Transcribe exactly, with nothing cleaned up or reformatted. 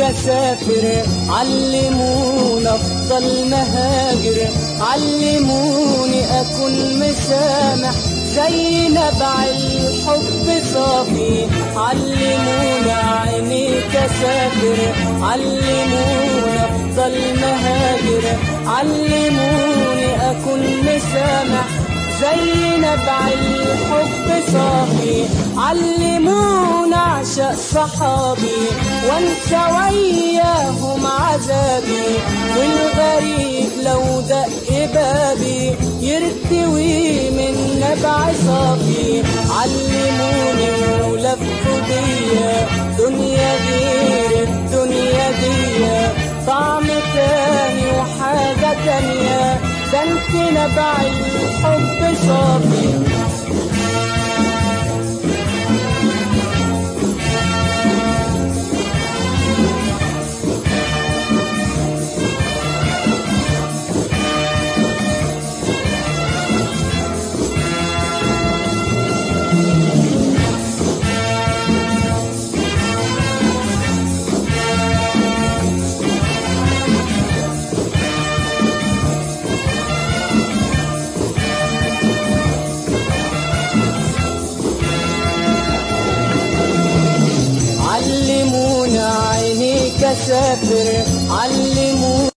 أسافر، علموني أفضل مهاجر، علموني أكون مسامح زي نبع الحب صافي، علموني عينيك أسافر، علموني أفضل مهاجر، علموني أكون مسامح زي نبع الحب صافي، علموني أعشق صحابي وانسى وياهم عذابي، والغريب لو دق بابي يرتوي من نبع صافي، علموني ولفوا بيا دنيا غير الدنيا دي، طعم تاني وحاجة تانية، ده انت نبع الحب صافي. علموني عينيك أسافر، علموني